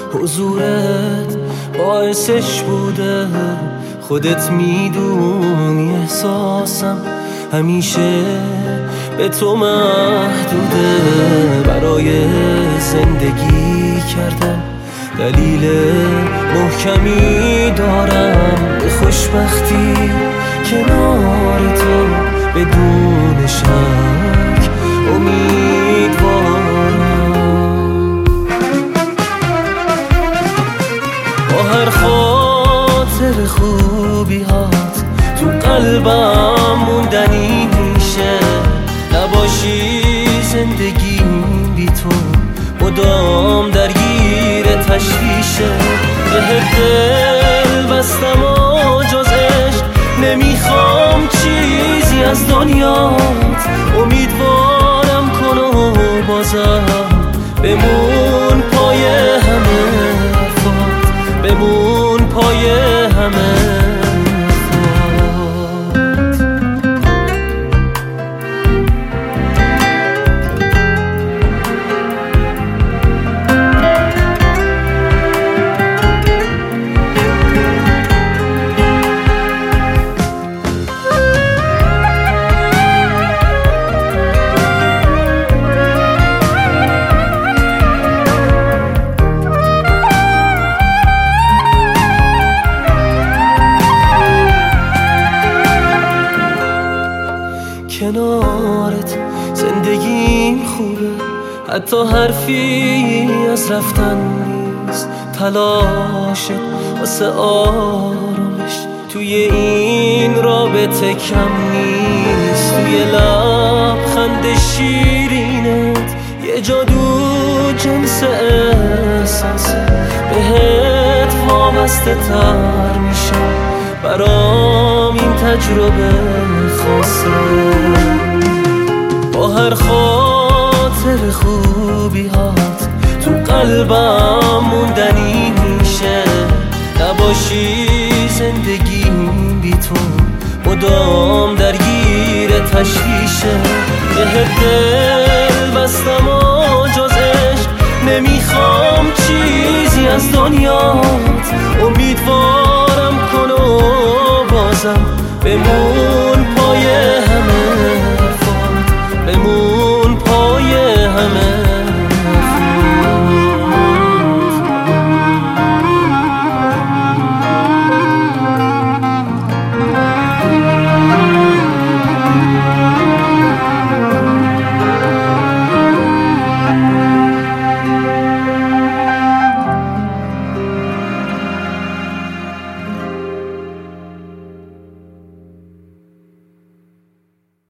حضورت باعثش بوده. خودت میدونی احساسم همیشه به تو محدوده. برای زندگی کردن دلیل محکمی دارم، به خوشبختی کنار تو بدون شک امیدوارم. با هر خاطر خوبی هات تو قلبم موندنی میشه. نباشی زندگیم بی تو مدام درگیر تشویشه. بهت دل بستم و جز عشق نمیخوام چیزی از دنیات. امیدوارم کن و بازم بمون پای همه حرفات، بمون پای همه. کنارت زندگیم خوبه، حتی حرفی از رفتن نیست. تلاشت واسه آرامش توی این رابطه کم نیست. توی لبخند شیرینت یه جادو جنس احساسه. بهت وابسته تر میشم، برام این تجربه خاصه. با هر خاطر خوبی هات تو قلبم موندنی میشه. نباشی زندگیم بی تو مدام درگیر تشویشه. بهت دل بستم و جز عشق نمیخوام چیزی از دنیات. امیدوارم کن و بازم بمون پای